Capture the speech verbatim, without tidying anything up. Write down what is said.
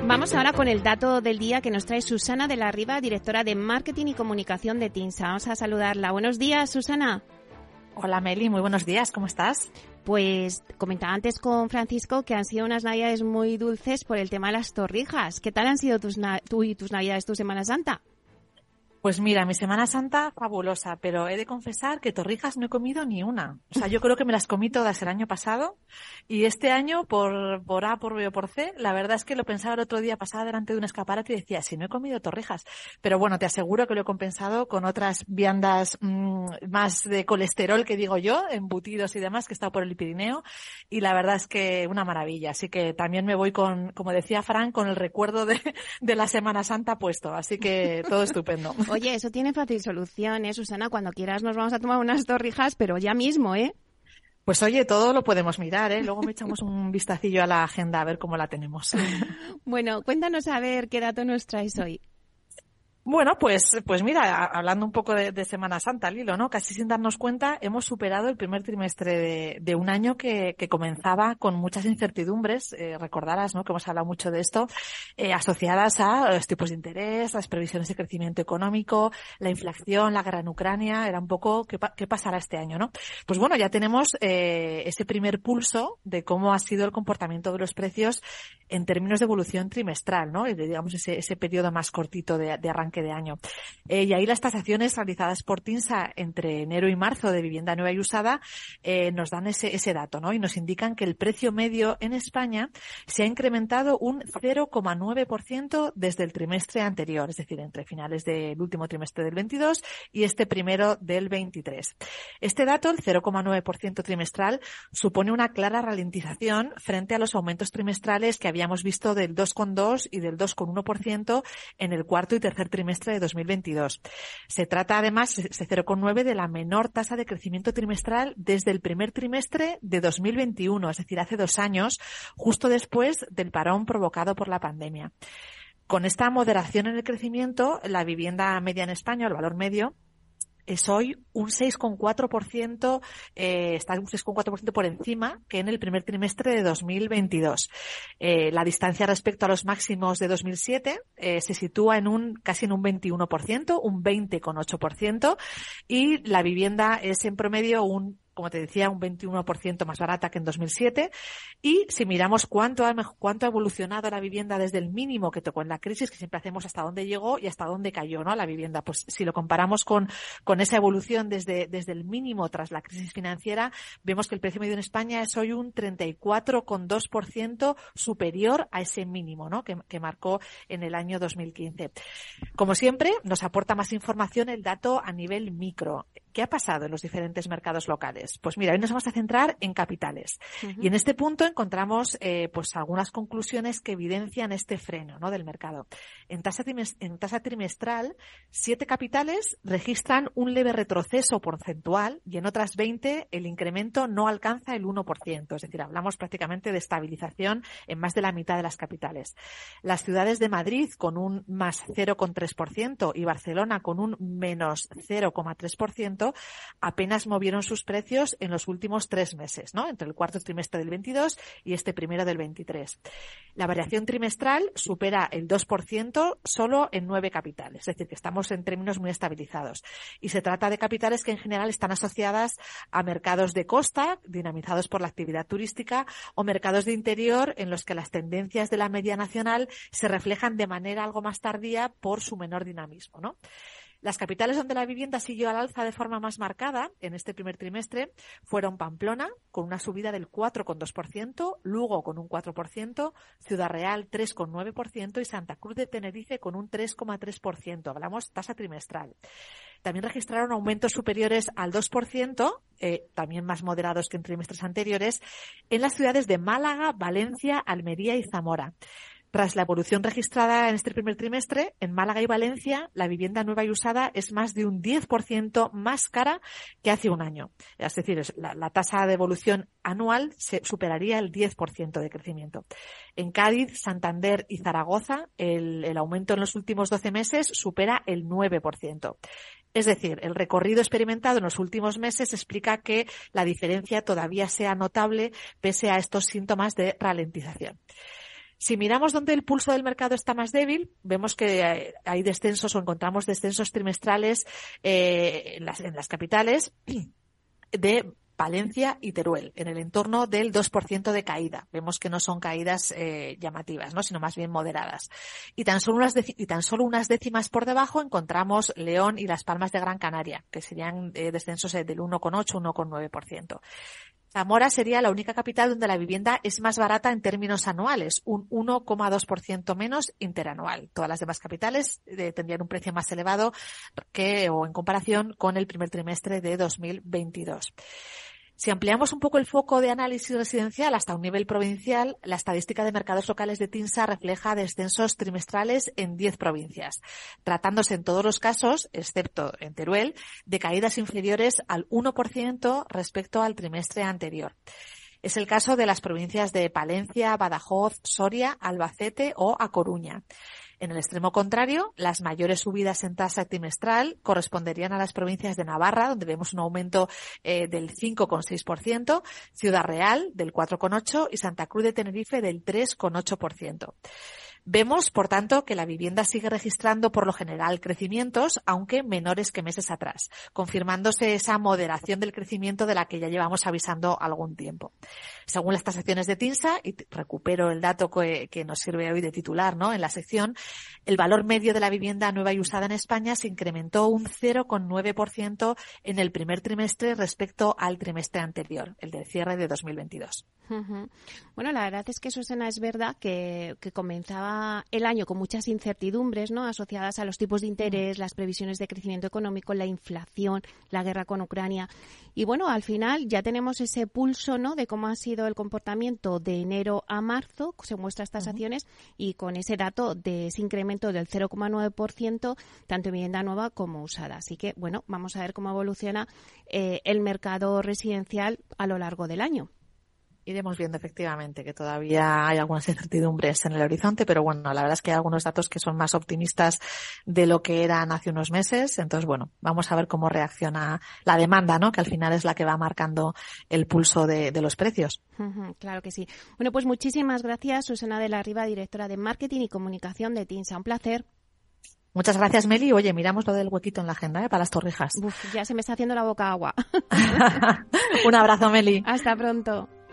Vamos ahora con el dato del día que nos trae Susana de la Riva, directora de Marketing y Comunicación de TINSA. Vamos a saludarla. Buenos días, Susana. Hola, Meli. Muy buenos días. ¿Cómo estás? Pues comentaba antes con Francisco que han sido unas navidades muy dulces por el tema de las torrijas. ¿Qué tal han sido tus, na- tú y tus navidades, tu Semana Santa? Pues mira, mi Semana Santa fabulosa, pero he de confesar que torrijas no he comido ni una. O sea, yo creo que me las comí todas el año pasado y este año, por, por A, por B o por C, la verdad es que lo pensaba el otro día, pasaba delante de un escaparate y decía, si no he comido torrijas. Pero bueno, te aseguro que lo he compensado con otras viandas mmm, más de colesterol, que digo yo, embutidos y demás, que he estado por el Pirineo, y la verdad es que una maravilla. Así que también me voy con, como decía Fran, con el recuerdo de, de la Semana Santa puesto. Así que todo estupendo. Oye, eso tiene fácil solución, ¿eh, Susana? Cuando quieras nos vamos a tomar unas torrijas, pero ya mismo, ¿eh? Pues oye, todo lo podemos mirar, ¿eh? Luego me echamos un vistacillo a la agenda a ver cómo la tenemos. Bueno, cuéntanos a ver qué dato nos traes hoy. Bueno, pues, pues mira, hablando un poco de, de Semana Santa, Lilo, ¿no? Casi sin darnos cuenta, hemos superado el primer trimestre de, de un año que, que comenzaba con muchas incertidumbres, eh, recordarás, ¿no? Que hemos hablado mucho de esto, eh, asociadas a los tipos de interés, las previsiones de crecimiento económico, la inflación, la guerra en Ucrania, era un poco qué, qué pasará este año, ¿no? Pues bueno, ya tenemos eh, ese primer pulso de cómo ha sido el comportamiento de los precios en términos de evolución trimestral, ¿no? Y de, digamos, ese, ese periodo más cortito de, de arranque de año. Eh, y ahí las tasaciones realizadas por TINSA entre enero y marzo de vivienda nueva y usada eh, nos dan ese, ese dato, ¿no? Y nos indican que el precio medio en España se ha incrementado un cero coma nueve por ciento desde el trimestre anterior, es decir, entre finales del último trimestre del veintidós y este primero del veintitrés. Este dato, el cero coma nueve por ciento trimestral, supone una clara ralentización frente a los aumentos trimestrales que habíamos visto del dos coma dos y del dos coma uno por ciento en el cuarto y tercer trimestre de dos mil veintidós. Se trata además, ese cero coma nueve, de la menor tasa de crecimiento trimestral desde el primer trimestre de dos mil veintiuno, es decir, hace dos años, justo después del parón provocado por la pandemia. Con esta moderación en el crecimiento, la vivienda media en España, el valor medio, es hoy un seis coma cuatro por ciento, eh, está un seis coma cuatro por ciento por encima que en el primer trimestre de dos mil veintidós. Eh, la distancia respecto a los máximos de dos mil siete eh, se sitúa en un casi en un veintiuno por ciento, un veinte coma ocho por ciento, y la vivienda es en promedio un, como te decía, un veintiuno por ciento más barata que en dos mil siete. Y si miramos cuánto ha, cuánto ha evolucionado la vivienda desde el mínimo que tocó en la crisis, que siempre hacemos hasta dónde llegó y hasta dónde cayó, ¿no? La vivienda, pues si lo comparamos con, con esa evolución desde, desde el mínimo tras la crisis financiera, vemos que el precio medio en España es hoy un treinta y cuatro coma dos por ciento superior a ese mínimo, ¿no? Que, que marcó en el año dos mil quince. Como siempre, nos aporta más información el dato a nivel micro. ¿Qué ha pasado en los diferentes mercados locales? Pues mira, hoy nos vamos a centrar en capitales. Uh-huh. Y en este punto encontramos eh, pues algunas conclusiones que evidencian este freno, ¿no?, del mercado. En tasa, en tasa trimestral, siete capitales registran un leve retroceso porcentual y en otras veinte el incremento no alcanza el uno por ciento. Es decir, hablamos prácticamente de estabilización en más de la mitad de las capitales. Las ciudades de Madrid con un más cero coma tres por ciento y Barcelona con un menos cero coma tres por ciento apenas movieron sus precios en los últimos tres meses, ¿no?, entre el cuarto trimestre del veintidós y este primero del veintitrés. La variación trimestral supera el dos por ciento solo en nueve capitales, es decir, que estamos en términos muy estabilizados. Y se trata de capitales que en general están asociadas a mercados de costa, dinamizados por la actividad turística, o mercados de interior en los que las tendencias de la media nacional se reflejan de manera algo más tardía por su menor dinamismo, ¿no? Las capitales donde la vivienda siguió al alza de forma más marcada en este primer trimestre fueron Pamplona, con una subida del cuatro coma dos por ciento, Lugo con un cuatro por ciento, Ciudad Real tres coma nueve por ciento y Santa Cruz de Tenerife con un tres coma tres por ciento. Hablamos tasa trimestral. También registraron aumentos superiores al dos por ciento, eh, también más moderados que en trimestres anteriores, en las ciudades de Málaga, Valencia, Almería y Zamora. Tras la evolución registrada en este primer trimestre, en Málaga y Valencia, la vivienda nueva y usada es más de un diez por ciento más cara que hace un año. Es decir, la, la tasa de evolución anual se superaría el diez por ciento de crecimiento. En Cádiz, Santander y Zaragoza, el, el aumento en los últimos doce meses supera el nueve por ciento. Es decir, el recorrido experimentado en los últimos meses explica que la diferencia todavía sea notable pese a estos síntomas de ralentización. Si miramos dónde el pulso del mercado está más débil, vemos que hay descensos o encontramos descensos trimestrales eh, en, las, en las capitales de Palencia y Teruel, en el entorno del dos por ciento de caída. Vemos que no son caídas eh, llamativas, ¿no?, sino más bien moderadas. Y tan solo unas deci- y tan solo unas décimas por debajo encontramos León y Las Palmas de Gran Canaria, que serían eh, descensos del uno coma ocho a uno coma nueve por ciento. Zamora sería la única capital donde la vivienda es más barata en términos anuales, un uno coma dos por ciento menos interanual. Todas las demás capitales eh, tendrían un precio más elevado que o en comparación con el primer trimestre de dos mil veintidós. Si ampliamos un poco el foco de análisis residencial hasta un nivel provincial, la estadística de mercados locales de TINSA refleja descensos trimestrales en diez provincias, tratándose en todos los casos, excepto en Teruel, de caídas inferiores al uno por ciento respecto al trimestre anterior. Es el caso de las provincias de Palencia, Badajoz, Soria, Albacete o A Coruña. En el extremo contrario, las mayores subidas en tasa trimestral corresponderían a las provincias de Navarra, donde vemos un aumento eh, del cinco coma seis por ciento, Ciudad Real del cuatro coma ocho por ciento y Santa Cruz de Tenerife del tres coma ocho por ciento. Vemos, por tanto, que la vivienda sigue registrando por lo general crecimientos, aunque menores que meses atrás, confirmándose esa moderación del crecimiento de la que ya llevamos avisando algún tiempo. Según las tasaciones de TINSA, y recupero el dato que, que nos sirve hoy de titular, ¿no?, en la sección, el valor medio de la vivienda nueva y usada en España se incrementó un cero coma nueve por ciento en el primer trimestre respecto al trimestre anterior, el del cierre de dos mil veintidós. Uh-huh. Bueno, la verdad es que, Susana, es verdad que, que comenzaba el año con muchas incertidumbres, ¿no?, asociadas a los tipos de interés, las previsiones de crecimiento económico, la inflación, la guerra con Ucrania. Y bueno, al final ya tenemos ese pulso, ¿no?, de cómo ha sido el comportamiento de enero a marzo, se muestran estas acciones, uh-huh. y con ese dato de ese incremento del cero coma nueve por ciento, tanto en vivienda nueva como usada. Así que, bueno, vamos a ver cómo evoluciona eh, el mercado residencial a lo largo del año. Iremos viendo efectivamente que todavía hay algunas incertidumbres en el horizonte, pero bueno, la verdad es que hay algunos datos que son más optimistas de lo que eran hace unos meses. Entonces, bueno, vamos a ver cómo reacciona la demanda, ¿no?, que al final es la que va marcando el pulso de, de los precios. Uh-huh, claro que sí. Bueno, pues muchísimas gracias, Susana de la Riva, directora de Marketing y Comunicación de TINSA. Un placer. Muchas gracias, Meli. Oye, miramos lo del huequito en la agenda, ¿eh?, para las torrijas. Uf, ya se me está haciendo la boca agua. Un abrazo, Meli. Hasta pronto.